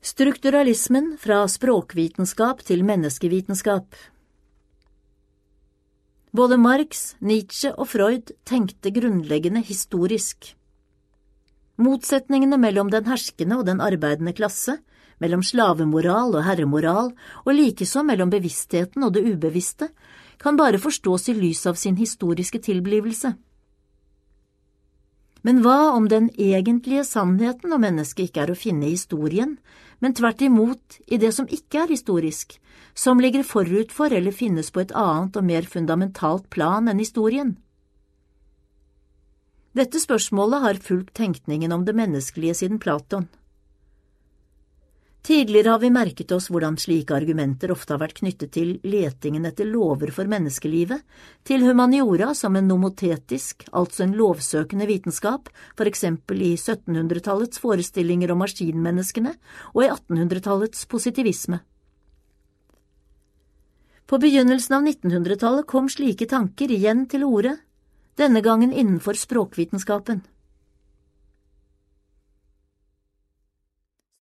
Strukturalismen fra språkvitenskap til menneskevitenskap. Både Marx, Nietzsche og Freud tenkte grunnleggende historisk. Motsetningene mellom den herskende og den arbeidende klasse, mellom slavemoral og herremoral, og likeså mellom bevisstheten og det ubevisste, kan bare forstås i lys av sin historiske tilblivelse. Men hva om den egentlige sannheten om mennesket ikke er å finne i historien, men tvert imot i det som ikke er historisk, som ligger forut for eller finnes på et annet og mer fundamentalt plan enn historien? Dette spørsmålet har fulgt tenkningen om det menneskelige siden Platon. Tidligere har vi merket oss hvordan slike argumenter ofte har vært knyttet til letingen etter lover for menneskelivet, til humaniora som en nomotetisk, altså en lovsøkende vitenskap, for eksempel i 1700-tallets forestillinger om maskinmenneskene og i 1800-tallets positivisme. På begynnelsen av 1900-tallet kom slike tanker igjen til orde, denne gangen innenfor språkvitenskapen.